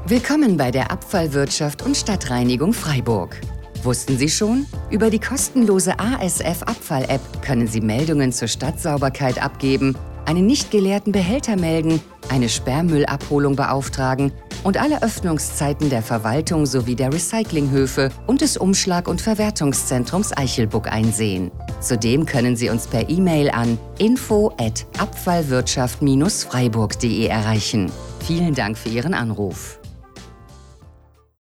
Willkommen bei der Abfallwirtschaft und Stadtreinigung Freiburg. Wussten Sie schon? Über die kostenlose ASF-Abfall-App können Sie Meldungen zur Stadtsauberkeit abgeben, einen nicht geleerten Behälter melden, eine Sperrmüllabholung beauftragen und alle Öffnungszeiten der Verwaltung sowie der Recyclinghöfe und des Umschlag- und Verwertungszentrums Eichelbuck einsehen. Zudem können Sie uns per E-Mail an info@abfallwirtschaft-freiburg.de erreichen. Vielen Dank für Ihren Anruf.